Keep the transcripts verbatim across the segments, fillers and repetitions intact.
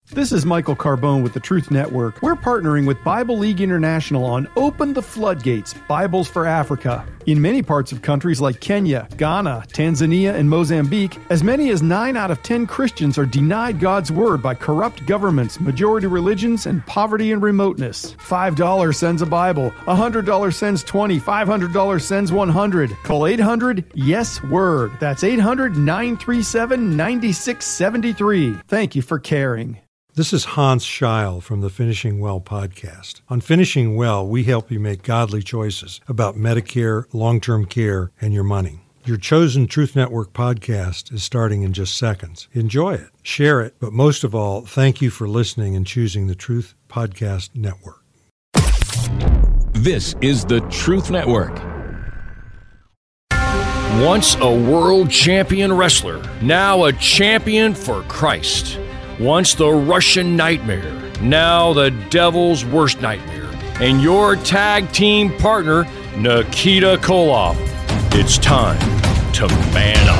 This is Michael Carbone with the Truth Network. We're partnering with Bible League International on Open the Floodgates, Bibles for Africa. In many parts of countries like Kenya, Ghana, Tanzania, and Mozambique, as many as nine out of ten Christians are denied God's Word by corrupt governments, majority religions, and poverty and remoteness. five dollars sends a Bible, one hundred dollars sends twenty, five hundred dollars sends one hundred. Call eight hundred yes word. That's eight hundred, nine three seven, nine six seven three. Thank you for caring. This is Hans Scheil from the Finishing Well podcast. On Finishing Well, we help you make godly choices about Medicare, long-term care, and your money. Your chosen Truth Network podcast is starting in just seconds. Enjoy it, share it, but most of all, thank you for listening and choosing the Truth Podcast Network. This is the Truth Network. Once a world champion wrestler, now a champion for Christ. Once the Russian nightmare, now the devil's worst nightmare, and your tag team partner, Nikita Koloff. It's time to man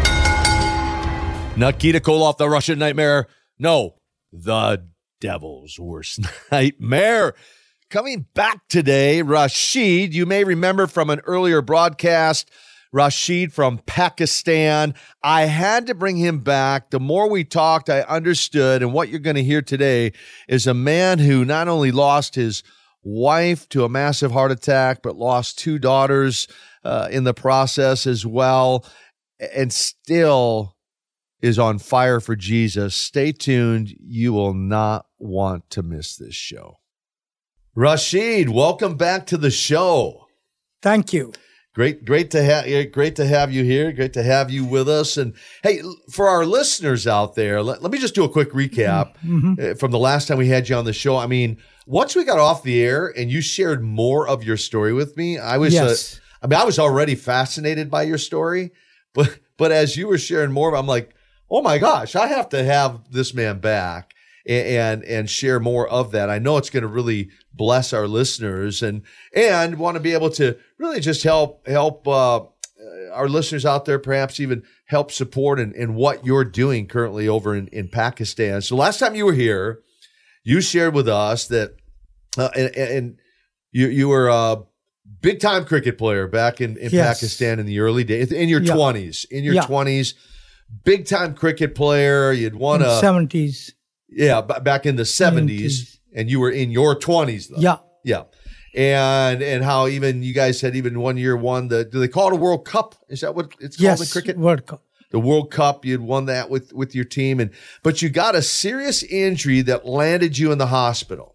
up. Nikita Koloff, the Russian nightmare. No, the devil's worst nightmare. Coming back today, Rashid, you may remember from an earlier broadcast, Rashid from Pakistan. I had to bring him back. The more we talked, I understood. And what you're going to hear today is a man who not only lost his wife to a massive heart attack, but lost two daughters uh, in the process as well, and still is on fire for Jesus. Stay tuned. You will not want to miss this show. Rashid, welcome back to the show. Thank you. Great, great to have great to have you here. Great to have you with us. And hey, for our listeners out there, let, let me just do a quick recap mm-hmm. from the last time we had you on the show. I mean, once we got off the air and you shared more of your story with me, I was, yes. uh, I mean, I was already fascinated by your story, but but as you were sharing more, I'm like, oh my gosh, I have to have this man back and and, and share more of that. I know it's going to really bless our listeners, and and want to be able to really just help help uh, our listeners out there, perhaps even help support in, in what you're doing currently over in, in Pakistan. So last time you were here, you shared with us that uh, and, and you you were a big time cricket player back in, in yes. Pakistan in the early days, in your yeah. twenties, in your yeah. twenties, big time cricket player. You'd won in a seventies. Yeah, b- back in the seventies. And you were in your twenties, though. Yeah. Yeah. And and how even you guys had even one year won the, do they call it a World Cup? Is that what it's called yes, in cricket? World Cup. The World Cup, you'd won that with, with your team. and But you got a serious injury that landed you in the hospital.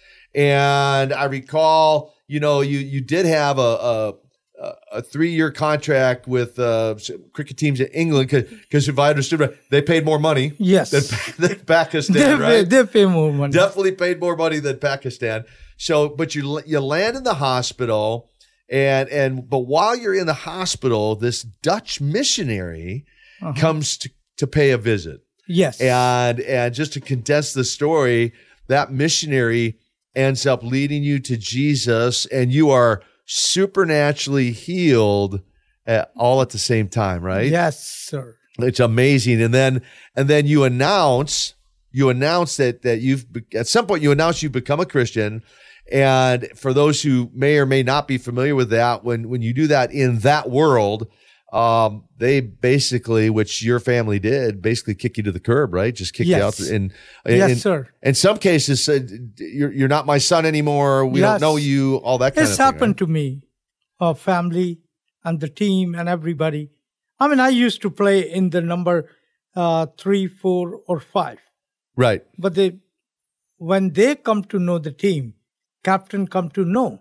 And I recall, you know, you you did have a, a, a three-year contract with uh, cricket teams in England because if I understood right, they paid more money yes. than, than Pakistan, they right? Pay, they pay more money. Definitely paid more money than Pakistan. So, but you you land in the hospital, and and but while you're in the hospital, this Dutch missionary uh-huh. comes to, to pay a visit. Yes. And and just to condense the story, that missionary ends up leading you to Jesus, and you are supernaturally healed at, all at the same time, right? Yes, sir. It's amazing. And then and then you announce you announce that that you've at some point you announce you've become a Christian. And for those who may or may not be familiar with that, when when you do that in that world, um, they basically, which your family did, basically kick you to the curb, right? Just kick yes. you out. And yes, in, sir. In some cases, said you're you're not my son anymore. We yes. don't know you. All that kind it's of thing. It's happened right? to me, our family and the team and everybody. I mean, I used to play in the number uh, three, four, or five. Right. But they, when they come to know the team, captain come to know,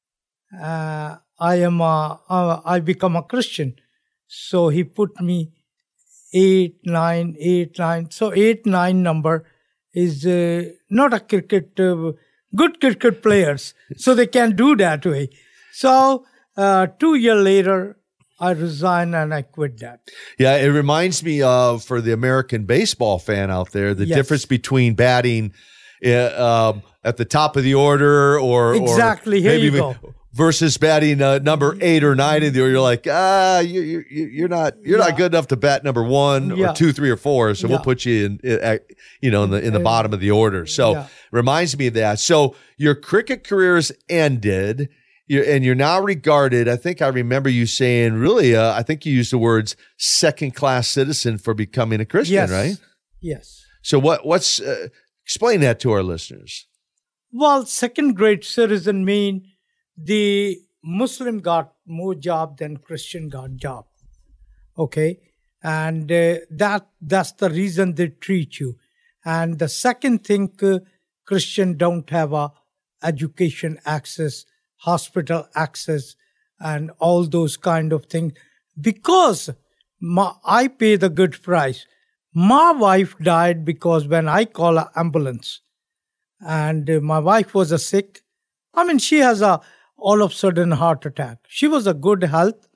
uh, I am a, uh, I become a Christian. So he put me eight, nine, eight, nine. So eight, nine number is uh, not a cricket, uh, good cricket players. So they can do that way. So uh, two years later, I resign and I quit that. Yeah, it reminds me of, for the American baseball fan out there, the yes. difference between batting uh, um, at the top of the order or exactly. or Here maybe you even go. versus batting uh, number eight or nine in there. You're like, ah, you, you, you're not you're Yeah. not good enough to bat number one Yeah. or two, three, or four. So Yeah. we'll put you in, in, you know, in the in the bottom of the order. So Yeah. reminds me of that. So your cricket career's ended. You're, and you're now regarded, I think I remember you saying, really, uh, I think you used the words second-class citizen for becoming a Christian, Yes. right? Yes. So what? What's uh, explain that to our listeners? Well, second grade citizen mean the Muslim got more job than Christian got job. Okay. And uh, that that's the reason they treat you. And the second thing, uh, Christian don't have a education access, hospital access, and all those kind of things. Because my, I pay the good price. My wife died because when I call an ambulance, and uh, my wife was a sick. I mean, she has a all of a sudden heart attack. She was a good health.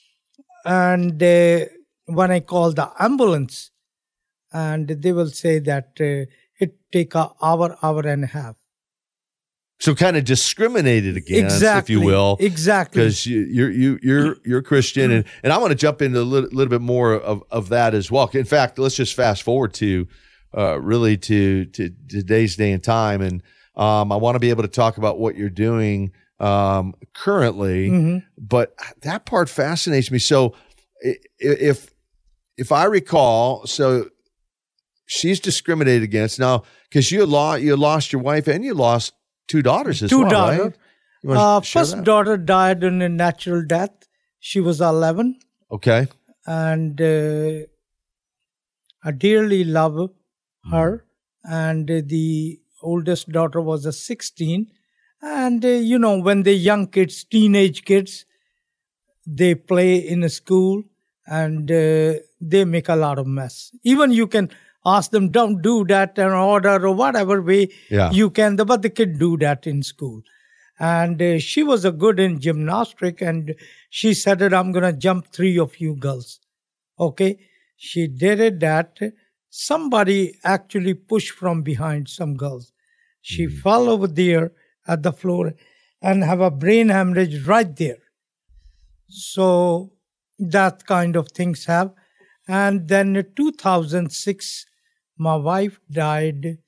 And uh, when I call the ambulance, and they will say that uh, it take a hour, hour and a half. So kind of discriminated against, Exactly. if you will, Exactly. because you, you're you you're you're Christian, and and I want to jump into a little, little bit more of, of that as well. In fact, let's just fast forward to uh, really to to today's day and time, and um, I want to be able to talk about what you're doing um, currently. Mhm. But that part fascinates me. So i- if if I recall, so she's discriminated against now because you lost you lost your wife and you lost two daughters as Two well, daughters. right? You wanna Uh, share first that? daughter died in a natural death. She was eleven, Okay. and uh, I dearly love her. And uh, the oldest daughter was a sixteen. And uh, you know, when they're young kids, teenage kids, they play in a school, and uh, they make a lot of mess. Even you can ask them, don't do that, and order or whatever way Yeah. you can, but the kid do that in school. And uh, she was a good in gymnastic, and she said that I'm going to jump three of you girls. Okay. She did it that. Somebody actually pushed from behind some girls. She fell over there at the floor and have a brain hemorrhage right there. So that kind of things have. And then in two thousand six, my wife died.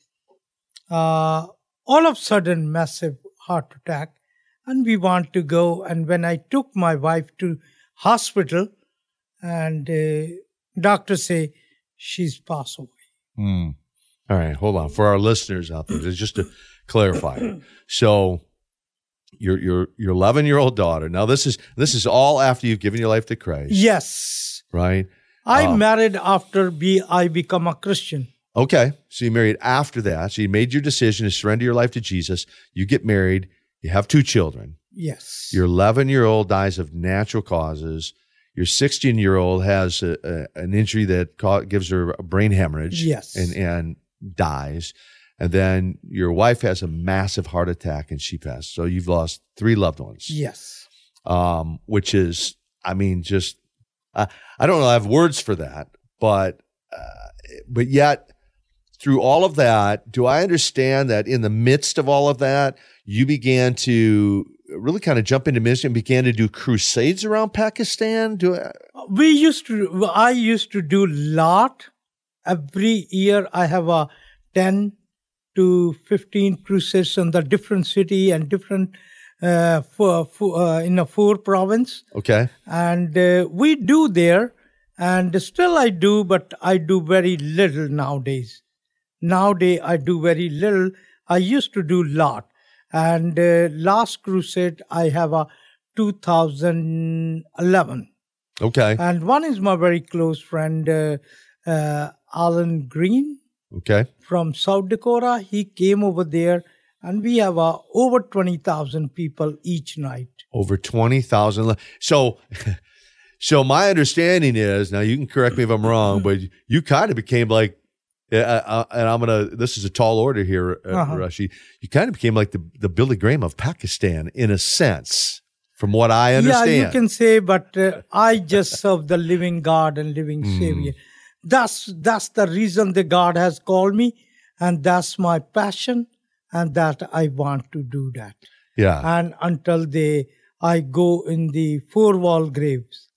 Uh, all of a sudden, massive heart attack. And we want to go. And when I took my wife to hospital, and uh, doctors say she's passed away. Mm. All right, hold on. For our listeners out there, just to clarify. So your your your eleven-year-old daughter. Now this is this is all after you've given your life to Christ. Yes. Right? I Um, married after be, I become a Christian. Okay. So you married after that. So you made your decision to surrender your life to Jesus. You get married. You have two children. Yes. Your eleven-year-old dies of natural causes. Your sixteen-year-old has a, a, an injury that ca- gives her a brain hemorrhage. Yes. And, and dies. And then your wife has a massive heart attack and she passed. So you've lost three loved ones. Yes. Um, which is, I mean, just, uh, I don't know, I have words for that, but, uh, but yet through all of that, do I understand that in the midst of all of that, you began to really kind of jump into ministry and began to do crusades around Pakistan? Do I, We used to, I used to do lot. Every year I have a ten to fifteen crusades in the different city and different, uh, for, for, uh, in a four province. okay. And uh, we do there, and still I do, but I do very little nowadays. Nowadays I do very little. I used to do lot. And uh, last crusade I have a two thousand eleven. Okay. And one is my very close friend, uh, uh, Alan Green Okay. from South Dakota. He came over there, and we have uh, over twenty thousand people each night. Over twenty thousand. So, so my understanding is, now you can correct me if I'm wrong, but you kind of became like, uh, uh, and I'm going to, this is a tall order here, uh, Uh-huh. Rashi. You kind of became like the, the Billy Graham of Pakistan in a sense, from what I understand. Yeah, you can say, but uh, I just serve the living God and living Savior. That's that's the reason the God has called me, and that's my passion, and that I want to do that. Yeah. And until they, I go in the four-wall graves.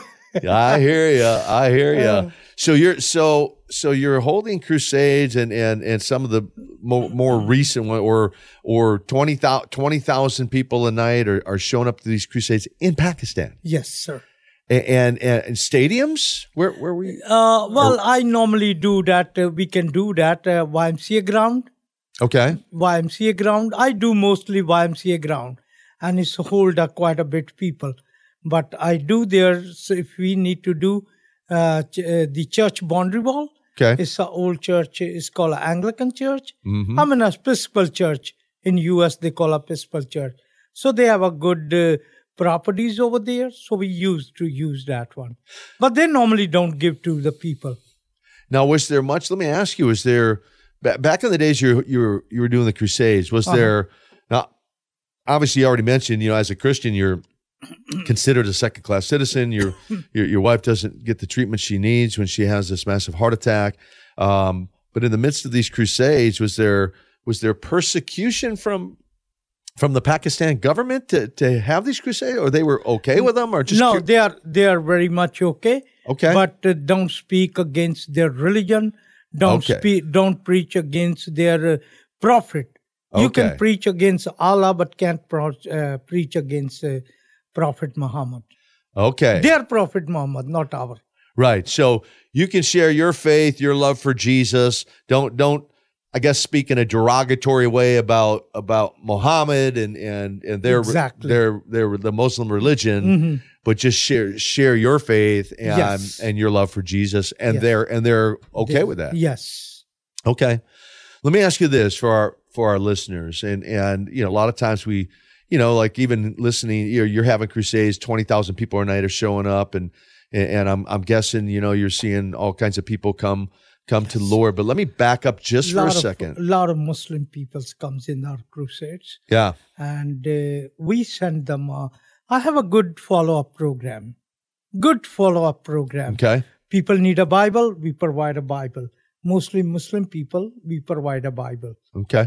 I hear you. I hear you. So you're so so you're holding crusades and and and some of the more, more recent one, or or twenty thousand people a night are, are showing up to these crusades in Pakistan. Yes, sir. And and, and stadiums? Where where we? Uh, well, or, I normally do that. Uh, we can do that uh, Y M C A ground. Okay. Y M C A ground. I do mostly Y M C A ground, and it's hold uh, quite a bit people. But I do there. So if we need to do uh, ch- uh, the church boundary wall. Okay. It's an old church. It's called an Anglican church. Mm-hmm. I'm in an Episcopal church. In U S, they call Episcopal church. So they have a good uh, properties over there. So we used to use that one. But they normally don't give to the people. Now, was there much? Let me ask you: was there back in the days you you were you were doing the Crusades? Was uh-huh. there now? Obviously, you already mentioned. You know, as a Christian, you're considered a second-class citizen. Your, your your wife doesn't get the treatment she needs when she has this massive heart attack. Um, but in the midst of these crusades, was there was there persecution from from the Pakistan government to, to have these crusades, or they were okay with them, or just no? Cu- they are they are very much okay. Okay, but uh, don't speak against their religion. Don't okay. speak. Don't preach against their uh, prophet. You okay. can preach against Allah, but can't pro- uh, preach against Uh, Prophet Muhammad. Okay. Their Prophet Muhammad, not our. Right. So you can share your faith, your love for Jesus. Don't don't I guess speak in a derogatory way about about Muhammad and and, and their exactly. their their the Muslim religion, mm-hmm. but just share share your faith and yes. and your love for Jesus, and yes. they're and they're okay they, with that. Yes. Okay. Let me ask you this for our for our listeners, and and you know a lot of times we. You know, like even listening, you're, you're having crusades, twenty thousand people a night are showing up. And and I'm I'm guessing, you know, you're seeing all kinds of people come come yes. to the Lord. But let me back up just for a second. A lot of Muslim people comes in our crusades. Yeah. And uh, we send them, uh, I have a good follow-up program. Good follow-up program. Okay. People need a Bible, we provide a Bible. Mostly Muslim people, we provide a Bible. Okay.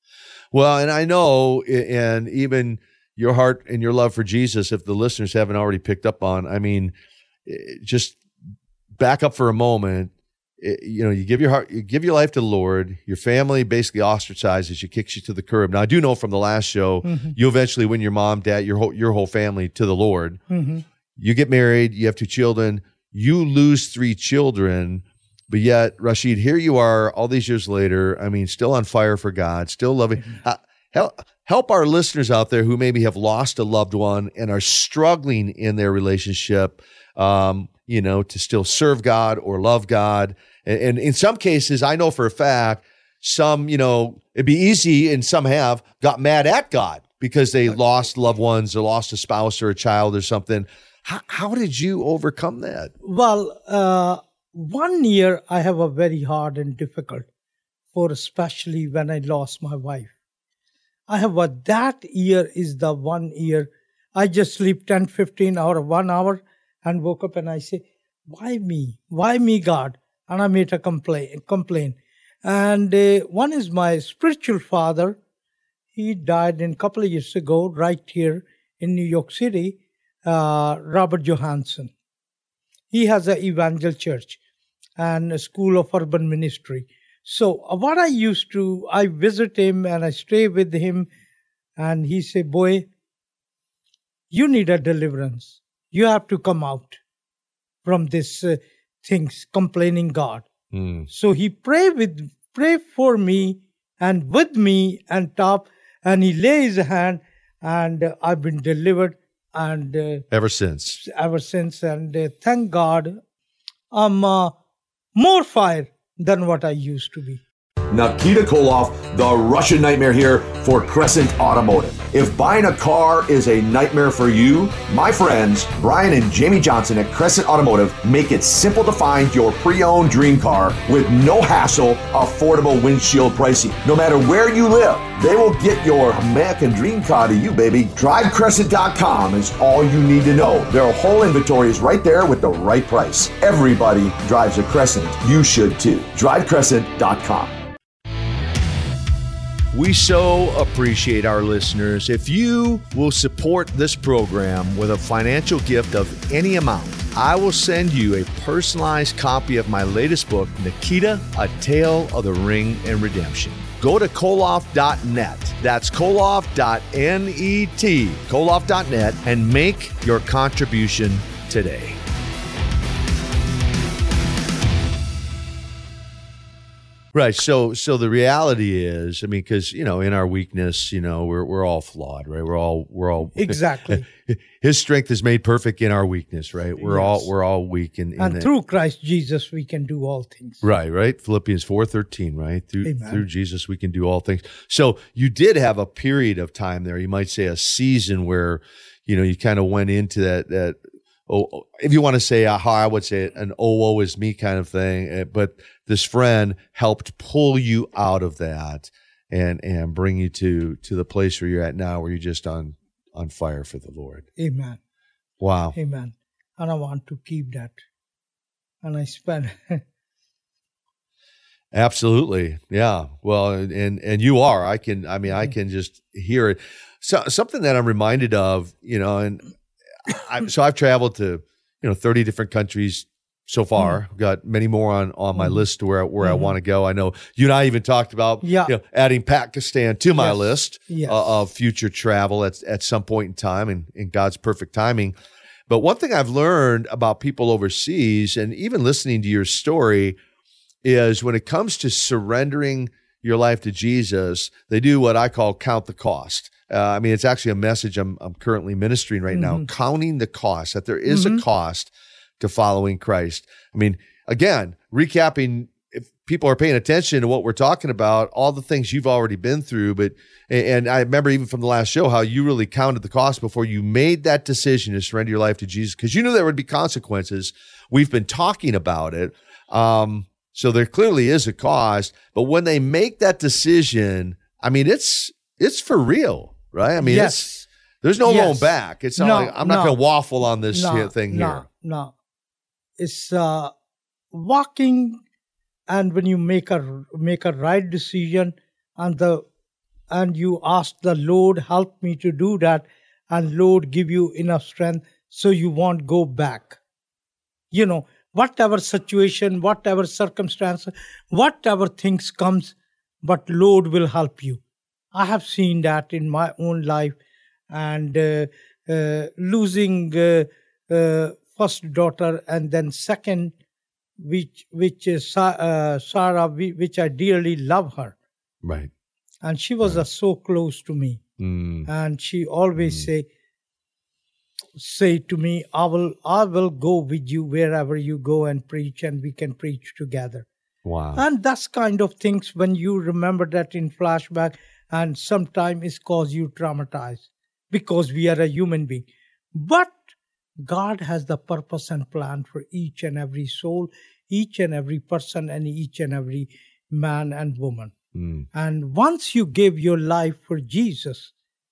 Well, and I know, and even your heart and your love for Jesus, if the listeners haven't already picked up on, I mean, just back up for a moment. You know, you give your heart, you give your life to the Lord. Your family basically ostracizes you, kicks you to the curb. Now, I do know from the last show, mm-hmm. you eventually win your mom, dad, your whole your whole family to the Lord. Mm-hmm. You get married. You have two children. You lose three children. But yet, Rashid, here you are all these years later, I mean, still on fire for God, still loving. Uh, help, help our listeners out there who maybe have lost a loved one and are struggling in their relationship, um, you know, to still serve God or love God. And, and in some cases, I know for a fact, some, you know, it'd be easy, and some have, got mad at God because they lost loved ones or lost a spouse or a child or something. How, how did you overcome that? Well, uh, One year I have a very hard and difficult, for especially when I lost my wife. I have a, that year is the one year I just sleep ten, fifteen hours, one hour and woke up and I say, why me? Why me, God? And I made a complaint. complaint. And uh, one is my spiritual father. He died in a couple of years ago, right here in New York City, uh, Robert Johansson. He has an evangel church and a school of urban ministry. So uh, what I used to, I visit him and I stay with him, and he say, boy, you need a deliverance. You have to come out from this uh, things, complaining God. Mm. So he pray with, pray for me and with me and top, and he lay his hand, and uh, I've been delivered. And uh, ever since, ever since, and uh, thank God, I'm uh, more fire than what I used to be. Nikita Koloff, the Russian Nightmare here for Crescent Automotive. If buying a car is a nightmare for you, my friends Brian and Jamie Johnson at Crescent Automotive make it simple to find your pre-owned dream car with no hassle, affordable windshield pricing. No matter where you live, they will get your American dream car to you, baby. drive crescent dot com is all you need to know. Their whole inventory is right there with the right price. Everybody drives a Crescent. You should too. drive crescent dot com. We so appreciate our listeners. If you will support this program with a financial gift of any amount, I will send you a personalized copy of my latest book, Nikita, A Tale of the Ring and Redemption. Go to koloff dot net. That's koloff dot net, koloff dot net, and make your contribution today. Right. So, so the reality is, I mean, because you know, in our weakness, you know, we're we're all flawed, right? We're all we're all exactly. His strength is made perfect in our weakness, right? We're Yes. all we're all weak, in, in And the, through Christ Jesus, we can do all things. right, right. Philippians four thirteen, right? Through Amen. through Jesus, we can do all things. So you did have a period of time there. You might say a season where, you know, you kind of went into that that. Oh, if you want to say how I would say it, an oh woe is me kind of thing, but this friend helped pull you out of that and and bring you to to the place where you're at now, where you're just on on fire for the Lord. Amen. Wow. Amen. And I want to keep that. And I spend. Absolutely. Yeah. Well, and and you are. I can. I mean, I can just hear it. So something that I'm reminded of, you know, and. I, so I've traveled to, you know, thirty different countries so far. Mm. I've got many more on, on my Mm. list to where, where Mm. I want to go. I know you and I even talked about Yeah. you know, adding Pakistan to my Yes. list Yes. uh, of future travel at, at some point in time and in God's perfect timing. But one thing I've learned about people overseas, and even listening to your story, is when it comes to surrendering your life to Jesus, they do what I call count the cost. Uh, I mean, it's actually a message I'm I'm currently ministering right now, Mhm. counting the cost, that there is Mhm. a cost to following Christ. I mean, again, recapping, if people are paying attention to what we're talking about, all the things you've already been through, but, and I remember even from the last show, how you really counted the cost before you made that decision to surrender your life to Jesus, because you knew there would be consequences. We've been talking about it. Um, so there clearly is a cost, but when they make that decision, I mean, it's, it's for real. Right? I mean, Yes. it's, there's no Yes. going back. It's not No, like, I'm not no. going to waffle on this no, here thing no, here. No, it's uh, walking, and when you make a make a right decision, and the and you ask the Lord, help me to do that, and Lord give you enough strength so you won't go back. You know, whatever situation, whatever circumstance, whatever things comes, but Lord will help you. I have seen that in my own life, and uh, uh, losing uh, uh, first daughter and then second, which which is Sa- uh, Sarah, whi- which I dearly love her, Right. and she was uh, so close to me, Mm. and she always Mm. say say to me, "I will I will go with you wherever you go and preach, and we can preach together." Wow. And that's kind of things when you remember that in flashback, and sometimes it cause you traumatized because we are a human being. But God has the purpose and plan for each and every soul, each and every person, and each and every man and woman. Mm. And once you give your life for Jesus,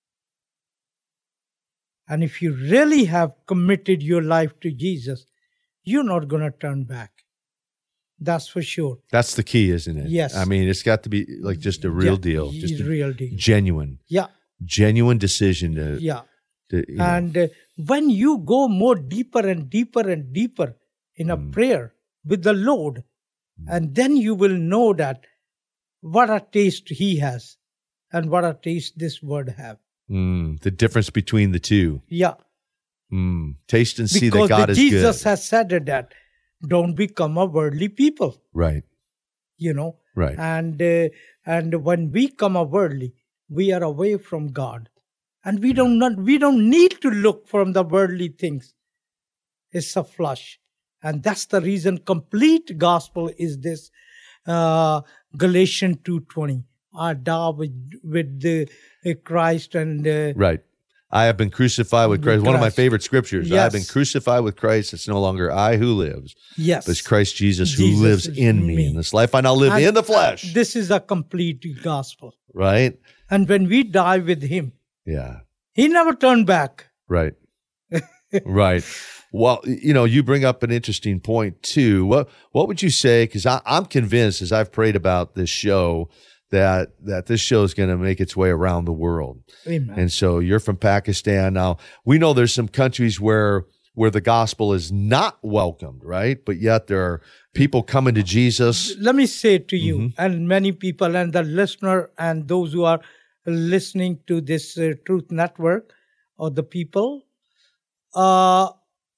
and if you really have committed your life to Jesus, you're not going to turn back. That's for sure. That's the key, isn't it? Yes. I mean, it's got to be like just a real Yeah, deal, just it's a real deal. genuine, Yeah, genuine decision to, yeah. to you know. And uh, when you go more deeper and deeper and deeper in a Mm. prayer with the Lord, and then you will know that what a taste He has and what a taste this word have. Mm, the difference between the two. Yeah, Mm. Taste and see because that God the is Jesus good. has said it that don't become a worldly people, Right. you know. Right. And uh, and when we come a worldly, we are away from God, and we don't not, we don't need to look from the worldly things. It's a flesh, and that's the reason complete gospel is this. Uh, Galatians two twenty. I die with with the uh, Christ, and uh, Right. I have been crucified with With Christ. One of my Christ. favorite scriptures. I have been Yes. crucified with Christ. It's no longer I who lives, yes, but it's Christ Jesus who Jesus lives is in in me. me. In this life I now live And, in the uh, flesh. this is a complete gospel, Right? and when we die with Him, Yeah. He never turned back. Right. Right. Well, you know, you bring up an interesting point too. What What would you say? Because I'm convinced, as I've prayed about this show, that that this show is going to make its way around the world. Amen. And so you're from Pakistan. Now, we know there's some countries where where the gospel is not welcomed, right? But yet there are people coming to Jesus. Let me say to you, Mm-hmm. and many people, and the listener, and those who are listening to this uh, Truth Network, or the people, uh,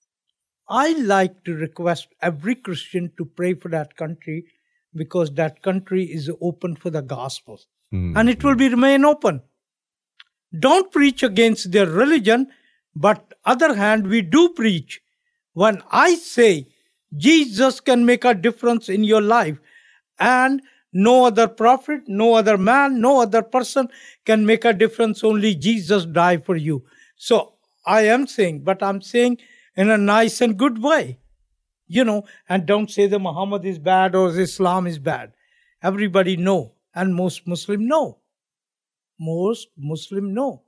I like to request every Christian to pray for that country, because that country is open for the gospel. Mm-hmm. And it will be remain open. Don't preach against their religion, but other hand, we do preach. When I say Jesus can make a difference in your life, and no other prophet, no other man, no other person can make a difference, only Jesus died for you. So I am saying, but I'm saying in a nice and good way. You know, and don't say that Muhammad is bad or Islam is bad. Everybody know, and most Muslim know. Most Muslim know.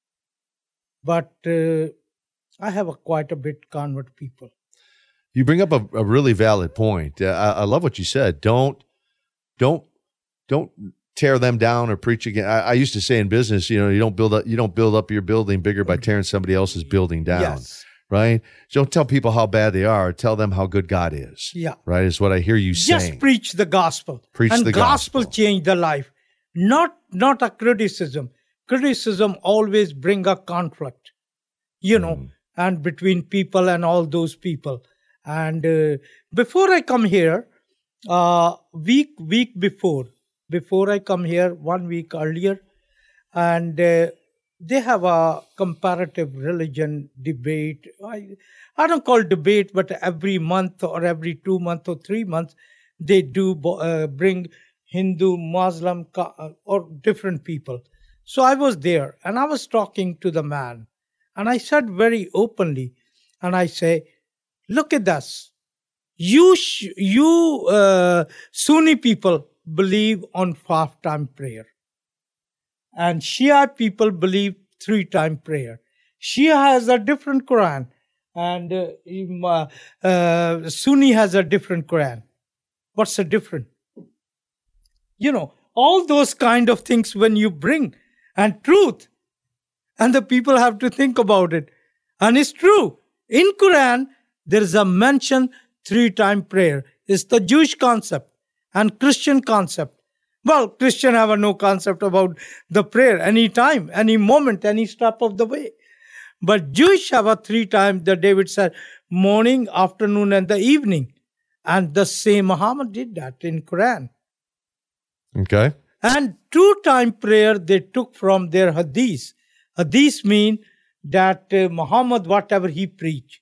But uh, I have a quite a bit convert people. You bring up a, a really valid point. Uh, I, I love what you said. Don't, don't, don't tear them down or preach again. I, I used to say in business, you know, you don't build up, you don't build up your building bigger by tearing somebody else's building down. Yes. Right? Don't tell people how bad they are. Tell them how good God is. Yeah. Right? Is what I hear you Just saying. preach the gospel. Preach and the gospel. gospel. Change the life. Not, not a criticism. Criticism always bring a conflict, you know, Mm. and between people and all those people. And uh, before I come here, uh, week, week before, before I come here, one week earlier, and uh, they have a comparative religion debate. I, I don't call it debate, but every month or every two months or three months, they do uh, bring Hindu, Muslim, or different people. So I was there, and I was talking to the man, and I said very openly, and I say, look at this. You, sh- you uh, Sunni people believe on five-time prayer. And Shia people believe three-time prayer. Shia has a different Quran, and uh, uh, Sunni has a different Quran. What's the difference? You know, all those kind of things when you bring, and truth, and the people have to think about it. And it's true. In Quran, there is a mention three-time prayer. It's the Jewish concept and Christian concept. Well, Christian have a no concept about the prayer any time, any moment, any step of the way. But Jewish have a three times that David said, morning, afternoon, and the evening. And the same Muhammad did that in Quran. Okay. And two-time prayer they took from their hadith. Hadith mean that uh, Muhammad, whatever he preached.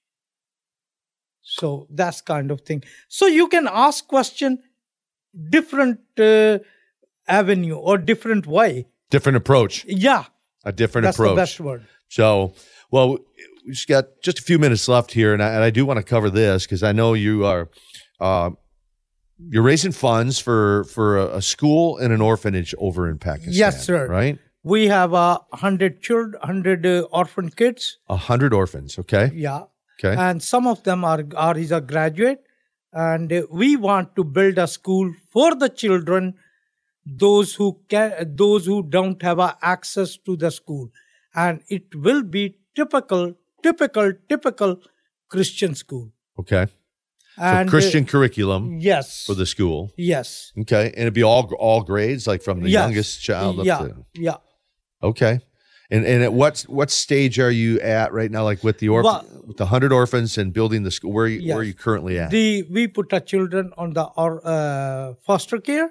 So that's kind of thing. So you can ask question different uh, avenue or different way. Different approach. Yeah. A different That's approach. the best word. So, well, we just got just a few minutes left here, and I, and I do want to cover this because I know you are uh, you're raising funds for for a, a school and an orphanage over in Pakistan. Yes, sir. Right? We have a uh, hundred children, hundred uh, orphan kids. A hundred orphans. Okay. Yeah. Okay. And some of them are are is a graduate, and uh, we want to build a school for the children, those who can, those who don't have uh, access to the school, and it will be typical, typical, typical Christian school. Okay. And so Christian uh, curriculum. Yes. For the school. Yes. Okay, and it'd be all all grades, like from the Yes. youngest child up Yeah. to. Yeah. Okay. And and at what what stage are you at right now? Like with the orphan, Well- with the hundred orphans and building the school. Where are you, Yes. where are you currently at? The we put our children on the or uh, foster care,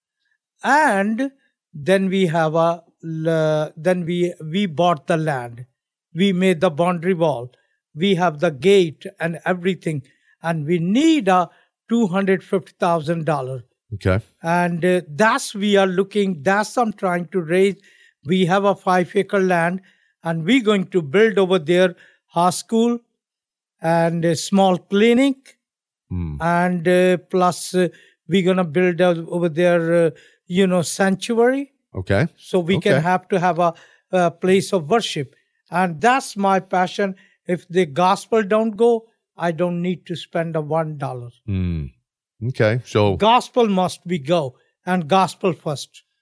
and then we have a l- then we we bought the land, we made the boundary wall, we have the gate and everything, and we need a two hundred fifty thousand dollars, Okay. and uh, that's we are looking. That's I'm trying to raise. We have a five acre land, and we're going to build over there high school and a small clinic. Hmm. And uh, plus uh, we're gonna build uh, over there, uh, you know, sanctuary, Okay. so we Okay. can have to have a, a place of worship, and that's my passion. If the gospel don't go, I don't need to spend a one dollar. Hmm. Okay. So Gospel must be go, and gospel first.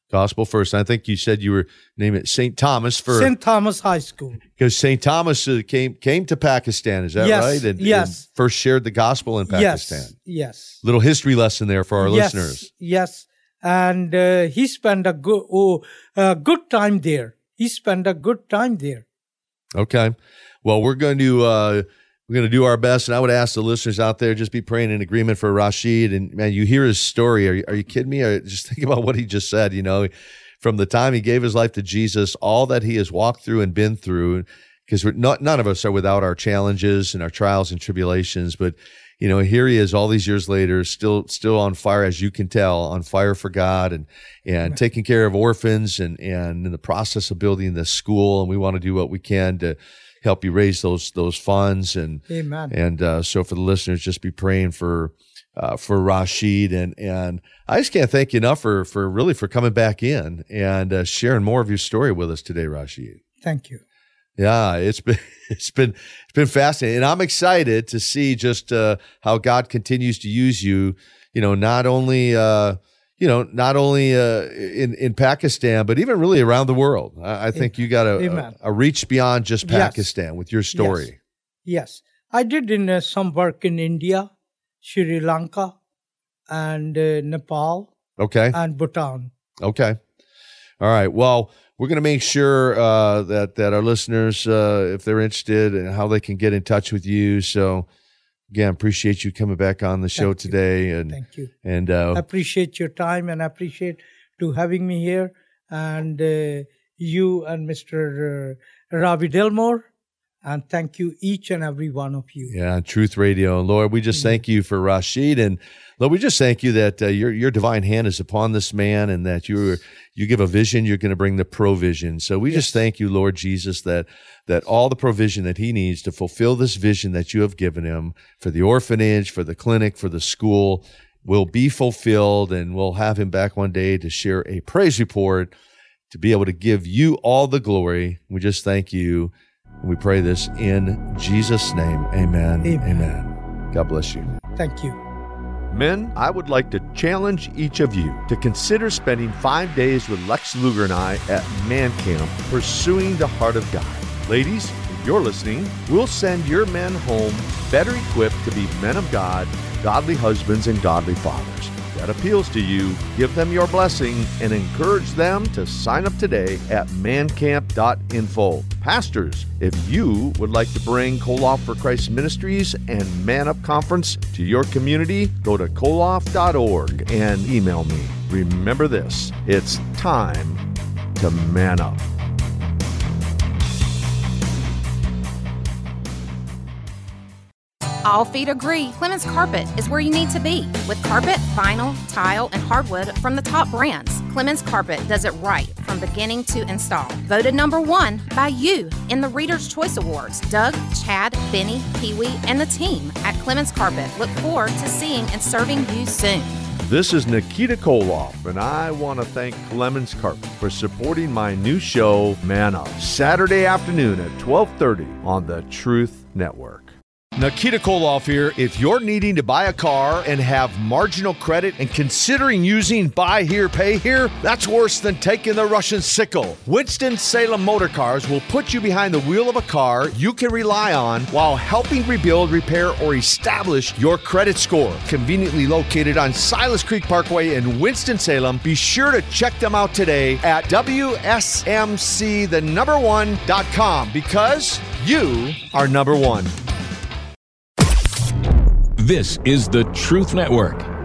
Gospel first. I think you said you were naming it Saint Thomas for Saint Thomas High School. Because Saint Thomas uh, came came to Pakistan. Is that yes, right? And, yes. and first shared the gospel in Pakistan. Yes. Yes. Little history lesson there for our yes, listeners. Yes. And uh, he spent a good oh, a good time there. He spent a good time there. Okay. Well, we're going to uh, we're going to do our best, and I would ask the listeners out there just be praying in agreement for Rashid. And man, you hear his story. Are you, are you kidding me? Or just think about what he just said. You know, from the time he gave his life to Jesus, all that he has walked through and been through. Because we're not, none of us are without our challenges and our trials and tribulations, but you know, here he is all these years later, still, still on fire, as you can tell, on fire for God and, and right. taking care of orphans and, and in the process of building this school. And we want to do what we can to help you raise those, those funds. And, Amen. And, uh, so for the listeners, just be praying for, uh, for Rashid. And, and I just can't thank you enough for, for really for coming back in and, uh, sharing more of your story with us today, Rashid. Thank you. Yeah, it's been it's been it's been fascinating, and I'm excited to see just uh, how God continues to use you. You know, not only uh, you know not only uh, in in Pakistan, but even really around the world. I, I think you got a, a, a reach beyond just Pakistan yes. with your story. Yes, yes. I did in uh, some work in India, Sri Lanka, and uh, Nepal. Okay. And Bhutan. Okay. All right. Well, we're going to make sure uh, that that our listeners, uh, if they're interested, and how they can get in touch with you. So, again, appreciate you coming back on the show Thank today. You. And Thank you. And uh, I appreciate your time, and I appreciate to having me here, and uh, you and Mister Uh, Ravi Delmore. And thank you, each and every one of you. Yeah, Truth Radio. Lord, we just thank you for Rashid. And Lord, we just thank you that uh, your your divine hand is upon this man, and that you you give a vision, you're going to bring the provision. So we yes. just thank you, Lord Jesus, that that all the provision that he needs to fulfill this vision that you have given him for the orphanage, for the clinic, for the school, will be fulfilled. And we'll have him back one day to share a praise report, to be able to give you all the glory. We just thank you. We pray this in Jesus' name. Amen. Amen. Amen. God bless you. Thank you. Men, I would like to challenge each of you to consider spending five days with Lex Luger and I at Man Camp, pursuing the heart of God. Ladies, if you're listening, we'll send your men home better equipped to be men of God, godly husbands, and godly fathers. If that appeals to you, give them your blessing and encourage them to sign up today at man camp dot info. Pastors, if you would like to bring Koloff for Christ Ministries and Man Up Conference to your community, go to koloff dot org and email me. Remember this, it's time to man up. All feet agree Clemens Carpet is where you need to be. With carpet, vinyl, tile, and hardwood from the top brands, Clemens Carpet does it right from beginning to install. Voted number one by you in the Reader's Choice Awards. Doug, Chad, Benny, Pee-wee, and the team at Clemens Carpet look forward to seeing and serving you soon. This is Nikita Koloff, and I want to thank Clemens Carpet for supporting my new show, Man Up, Saturday afternoon at twelve thirty on the Truth Network. Nikita Koloff here. If you're needing to buy a car and have marginal credit and considering using buy here, pay here, that's worse than taking the Russian sickle. Winston-Salem Motor Cars will put you behind the wheel of a car you can rely on while helping rebuild, repair, or establish your credit score. Conveniently located on Silas Creek Parkway in Winston-Salem, be sure to check them out today at W S M C the number one dot com because you are number one. This is the Truth Network.